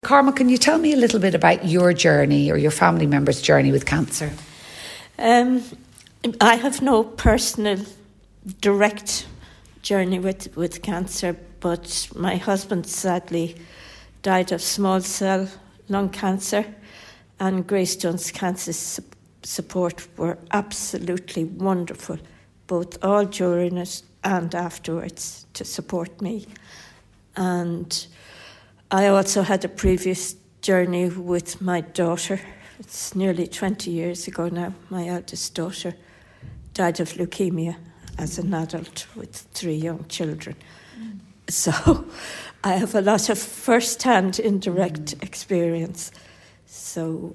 Karma, can you tell me a little bit about your journey or your family member's journey with cancer? I have no personal direct journey with cancer, but my husband sadly died of small cell lung cancer, and Greystones Cancer Support were absolutely wonderful, both all during it and afterwards, to support me. And I also had a previous journey with my daughter. It's nearly 20 years ago now. My eldest daughter died of leukemia as an adult with 3 young children. So I have a lot of first-hand indirect experience. So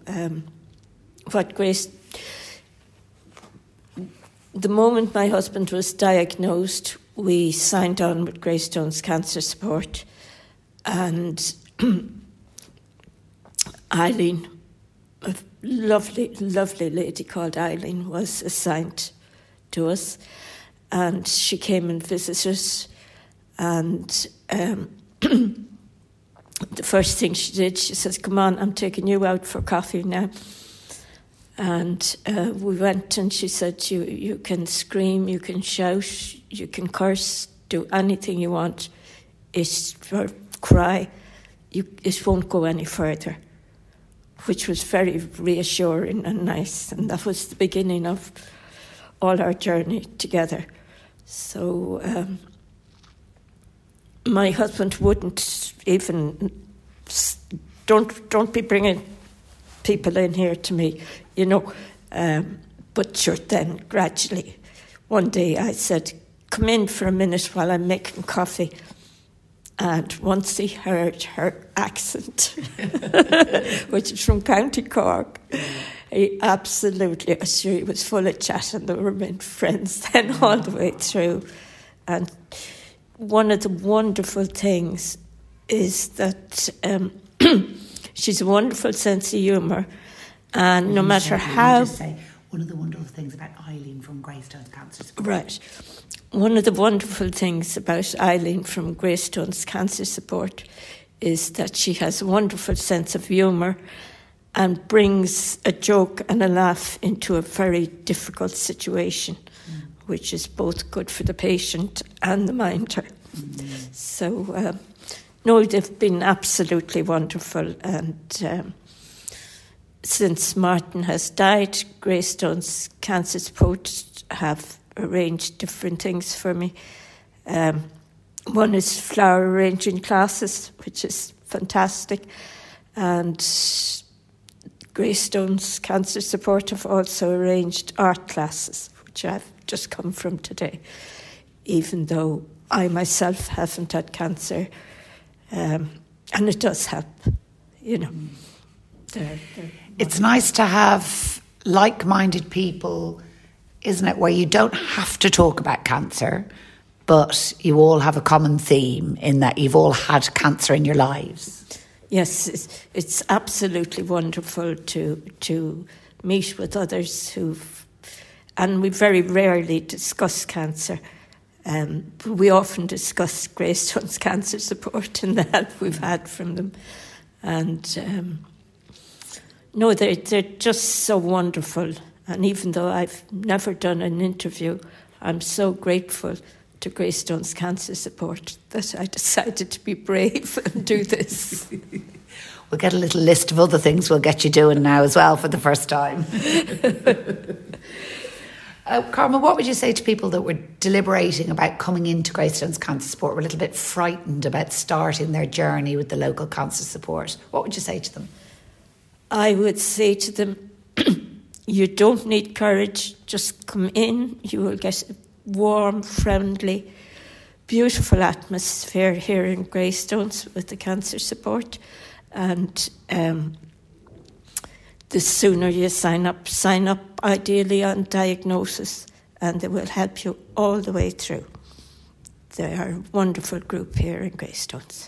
the moment my husband was diagnosed, we signed on with Greystones Cancer Support, and Eileen, a lovely, lovely lady called Eileen, was assigned to us, and she came and visited us, and the first thing she did, she says, "Come on, I'm taking you out for coffee now." And we went, and she said, you can scream, you can shout, you can curse, do anything you want, or cry, it won't go any further, which was very reassuring and nice. And that was the beginning of all our journey together. So my husband wouldn't even, don't be bringing people in here to me, you know. But sure, then gradually, one day I said, "Come in for a minute while I'm making coffee." And once he heard her accent, which is from County Cork, he absolutely, he was full of chat, and they remained friends then all the way through. And one of the wonderful things is that she's a wonderful sense of humour, and no matter how... Just say one of the wonderful things about Eileen from Greystones Cancer Support. Right. One of the wonderful things about Eileen from Greystones Cancer Support is that she has a wonderful sense of humour and brings a joke and a laugh into a very difficult situation, which is both good for the patient and the minder. So, no, they've been absolutely wonderful. And since Martin has died, Greystones Cancer Support have arranged different things for me. One is flower arranging classes, which is fantastic. And Greystones Cancer Support have also arranged art classes, which I've just come from today, even though I myself haven't had cancer. And it does help, you know. It's nice to have like-minded people, isn't it, where you don't have to talk about cancer, but you all have a common theme in that you've all had cancer in your lives. Yes, it's absolutely wonderful to meet with others and we very rarely discuss cancer. We often discuss Greystones Cancer Support and the help we've had from them. And no, they're just so wonderful. And even though I've never done an interview, I'm so grateful to Greystones Cancer Support that I decided to be brave and do this. We'll get a little list of other things we'll get you doing now as well for the first time. Karma, what would you say to people that were deliberating about coming into Greystones Cancer Support, were a little bit frightened about starting their journey with the local cancer support? What would you say to them? I would say to them, you don't need courage, just come in. You will get a warm, friendly, beautiful atmosphere here in Greystones with the cancer support. And the sooner you sign up ideally on diagnosis, and they will help you all the way through. They are a wonderful group here in Greystones.